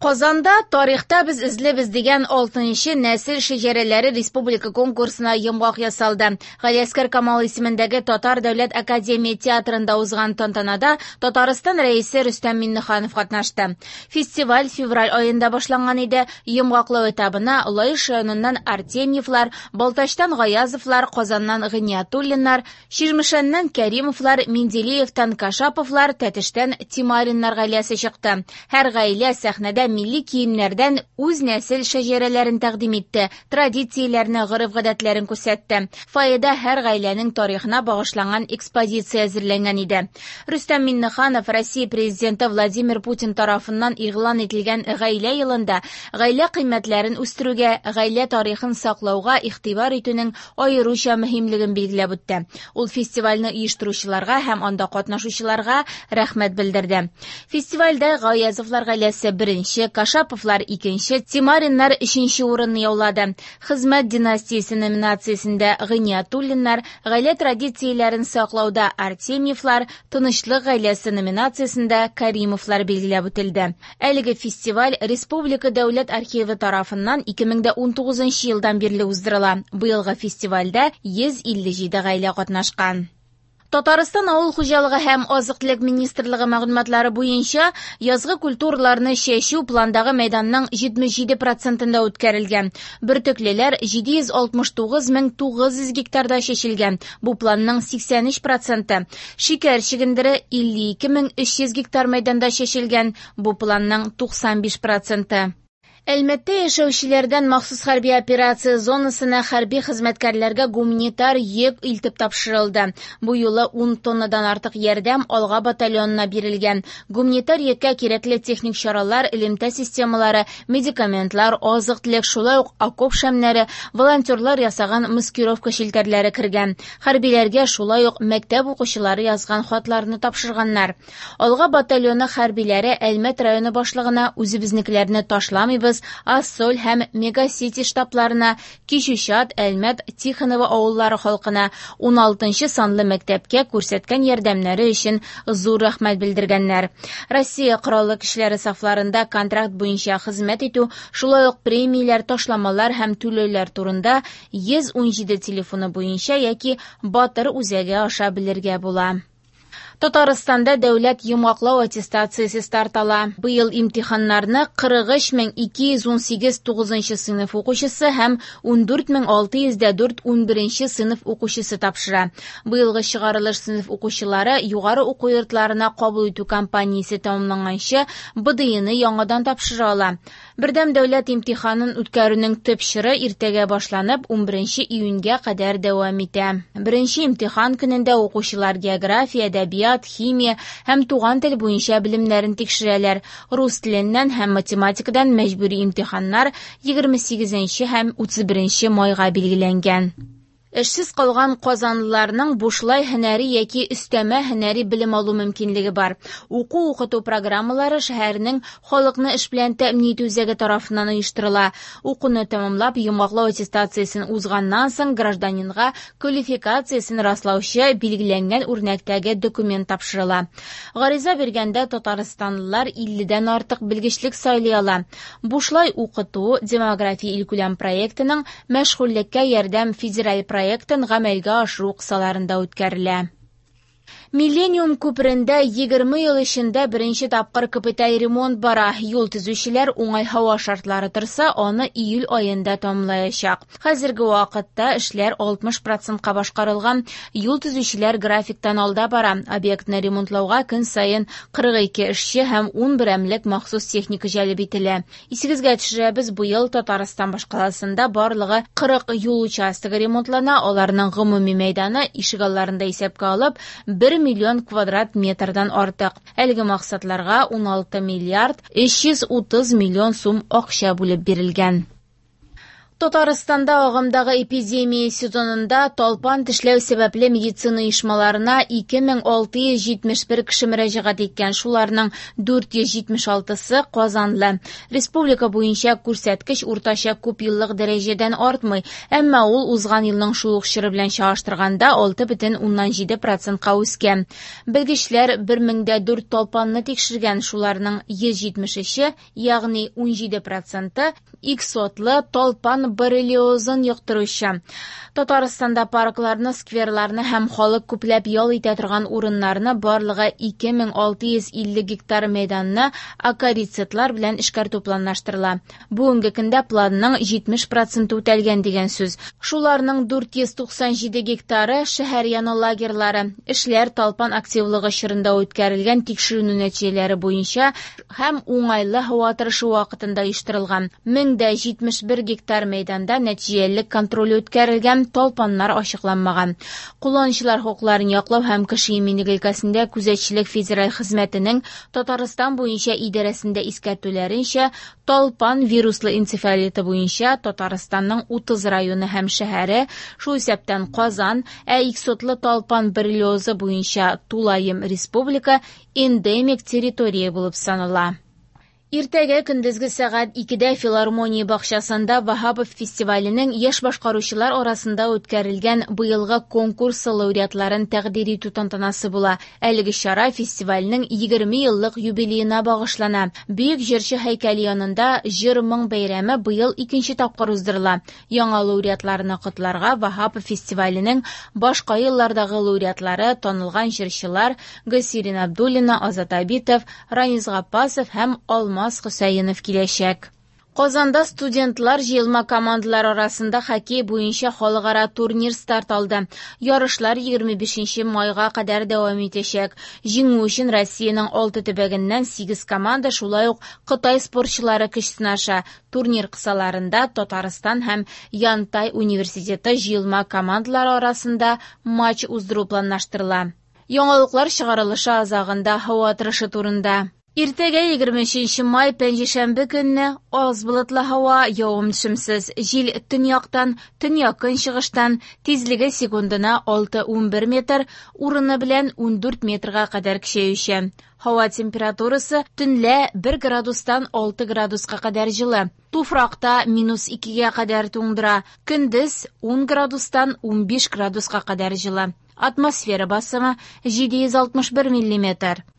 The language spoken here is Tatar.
Казанда тарихта biz izlebez degan 6-нчы нәсел шәҗәрәләре республика конкурсына йомгак ясалды. Галиәскәр Камал исемендәге Татар дәүләт академия театрында узган тантанада Татарстан рәисе Рөстәм Миңнеханов катнашты. Фестиваль февраль аенда башланган иде. Йомгаклау этабына Лаиш районыннан Артемьевлар, Балтачтан Гаязовлар, Казаннан Гыниятуллиннар, Ширмешәннән Кәримовлар, Менделеевтан Кашаповлар, Тәтештән Тимариннар гаиләсе чыкты. Һәр гаилә сәхнәдә milli kiyimlerden үз нәсел шәҗәрәләрен тәкъдим итте, традицияләрне, гореф-гадәтләрен күрсәтте. Фаеда һәр гаиләнең тарихына багышланган экспозиция әзерләнгән иде. Рөстәм Миңнеханов Россия президенты Владимир Путин тарафыннан игълан ителгән гаилә елында гаилә кыйммәтләрен үстерүгә, гаилә тарихын саклауга игътибар итүнең аеруча мөһимлеген билгеләп үтте. Ул фестивальне оештыручыларга һәм анда катнашучыларга рәхмәт белдерде. Фестивальдә Гаязовлар гаиләсе беренче, Кашаповлар икенче, Тимариннар өченче урынны яулады. Хезмәт династиясе номинациясендә Гыниятуллиннар, гаилә традицияләрен саклауда Артемьевлар, Тынычлык гаиләсе номинациясендә Кәримовлар билгеләп үтелде. Әлеге фестиваль Республика дәүләт архивы тарафыннан 2019 елдан бирле уздырыла. Быелгы фестивальдә 157 гаилә катнашкан. Татарстан авыл хуҗалыгы һәм азык-төлек министрлыгы мәгълүматлары буенча язгы культураларны чәчү пландагы мәйданның 77%-ында үткәрелгән. Бөртеклеләр 769,900 гектарда чәчелгән. Бу планның 83%. Шикәр чигендере 52,300 гектар мәйданда чәчелгән. Бу планның 95%. Әлмәттә яшәүчеләрдән махсус хәрби операция зонасына хәрби хезмәткәрләргә гуманитар йөк илтеп тапшырылды. Бу юлы 10 тоннадан артык ярдәм Алга батальонына бирелгән. Гуманитар йөккә кирәкле техник чаралар, элемтә системалары, медикаментлар, азык-төлек, шулай ук окоп шәмнәре, волонтерлар ясаган маскировка шелтәрләре кергән. Хәрбиләргә шулай ук мәктәп укучылары язган хатларны тапшырганнар. Алга батальоны хәрбиләре Әлмәт районы башлыгына үзебезнекеләрне ташламыйбыз, Ас-Соль һәм Мегасити штабларына, Кишүчат, Әлмәт, Тихонова авыллары халкына 16-нчы санлы мәктәпкә күрсәткән ярдәмнәре өчен зур рәхмәт белдергәннәр. Россия кораллы көчләре сафларында контракт буенча хезмәт итү, шулай ук премияләр, ташламалар һәм түләүләр турында 117 телефоны буенча яки Батыр үзәге аша белергә була. Татарстанда дәүләт йомгаклау аттестациясе стартала. Быел имтиханнарны 43218 9-нчы сыйныф укучысы һәм 14604 11-нче сыйныф укучысы тапшыра. Быелгы чыгарылыш сыйныф укучылары югары уку йортларына кабул итү кампаниясе тәмамланганчы БДИны яңадан тапшыра ала. Бердәм дәүләт имтиханын үткәрүнең төп чоры иртәгә башланып 11 июньгә кадәр дәвам итә. Беренче имтихан көнендә укучылар география, әдәбият, химия һәм туган тел буенча белемнәрен тикшерәләр. Рус теленнән һәм математикадан мәҗбүри имтиханнар 28 һәм 31 майга билгеләнгән. Эшсез калган казанлыларның бушлай һөнәри яки өстәмә һөнәри белем алу мөмкинлеге бар. Уку-укыту программалары шәһәрнең халыкны эш белән тәэмин итү үзәге тарафыннан оештырыла. Укуны тәмамлап, йомгаклау аттестациясын узганнан соң гражданинга квалификациясын раслаучы билгеләнгән үрнәктәге документ тапшырыла. Гариза биргәндә татарстанлылар 50дән артык белгечлек сайлый ала. Бушлай укыту демография илкүләм проектының мәшгульлеккә ярдәм федераль проектын гамәлгә ашыру кысаларында үткәрелә. Миллениум күперендә 20 ел эчендә беренче тапкыр капиталь ремонт бара. Юл төзүчеләр уңай һава шартлары торса, аны июль аенда тәмамлаячак. Хәзерге вакытта эшләр 60%ка башкарылган. Юл төзүчеләр графиктан алда бара. Объектны ремонтлауга көн саен 42 эшче һәм 10 берәмлек махсус техника җәлеп ителә. Исегезгә төшерәбез, быел Татарстан башкаласында барлыгы 40 юл участогы ремонтлана. Аларның гомуми мәйданы ишегалларында исәпкә алып 1 миллион квадрат метрдан артык. Әлеге максатларга 16 миллиард 330 миллион сум акча бүлеп бирелгән. Татарстанда агымдагы эпидемия сезонында талпан тешләү сәбәпле медицина оешмаларына 2671 кеше мөрәҗәгать иткән. Шуларның 476-сы Казанлы. Республика буенча күрсәткеч уртача күп еллык дәрәҗәдән артмый, әмма ул узган елның шул ук чоры белән чагыштырганда 6,7%-ка үскән. Белгечләр 1004 талпанны тикшергән, шуларның 173-е, ягъни 17%, иксотлы талпан боррелиозын йоктыручы. Татарстанда паркларны, скверларны һәм халык күпләп ял итә торган урыннарны барлыгы 2650 гектар мәйданны акарицитлар белән эшкәртү планлаштырыла. Бүгенге көндә планның 70% үтәлгән дигән сүз. Шуларның 497 гектары шәһәр яны лагерьлары. Эшләр талпан активлыгы чорында үткәрелгән тикшерү нәтиҗәләре буенча һәм уңайлы һава торышы вакытында оештырылган. 1071 гектар мәйданда нәтиҗәле контроль үткәрелгән, талпаннар ачыкланмаган. Кулланучылар хокукларын яклау һәм кеше иминлеге өлкәсендә күзәтчелек федераль хезмәтенең Татарстан буенча идарәсендә искәртүләренчә, талпан вируслы энцефалиты буенча Татарстанның 30 районы һәм шәһәре, шул исәптән Казан, иксотлы талпан боррелиозы буенча Тулаем республика эндемик территория булып санала. Иртәгә көндезге сәгать 2-дә филармония бакчасында Вахапов фестиваленең яшь башкаручылар арасында үткәрелгән быелгы конкурсы лауреатларын тәкъдир итү тантанасы була. Әлеге чара фестивальнең 20 еллык юбилеена багышлана. Бөек җырчы һәйкәле янында җыр моң бәйрәме быел 2нче тапкыр уздырыла. Яңа лауреатларны котларга Вахапов фестиваленең башка еллардагы лауреатлары, танылган җырчылар Гөлсирин Абдуллина, Азат Абитов, Ранис Гапасов һәм Алмаз Хөсәенов киләчәк. Казанда студентлар җыелма командалар арасында хоккей буенча халыкара турнир старт алды. Ярышлар 25 майга кадәр дәвам итәчәк. Җиңү өчен Россиянең 6 төбәгеннән 8 команда, шулай ук Кытай спортчылары көч сынаша. Турнир кысаларында Татарстан һәм Янтай университеты җыелма командалар арасында матч уздыру планлаштырыла. Яңалыклар чыгарылышы азагында һава торышы турында. Иртәгә 23 май пәнҗешәмбе көнне аз болытлы һава, явым-төшемсез, җил төньяктан, төньяк-көнчыгыштан, тизлеге секундына 6-11 метр, урыны белән 14 метрга кадәр көчәюче. Һава температурасы төнлә 1 градустан 6 градуска кадәр җылы. Туфракта -2-гә кадәр туңдыра. Көндез 10 градустан 15 градуска кадәр җылы. Атмосфера басымы 761 мм.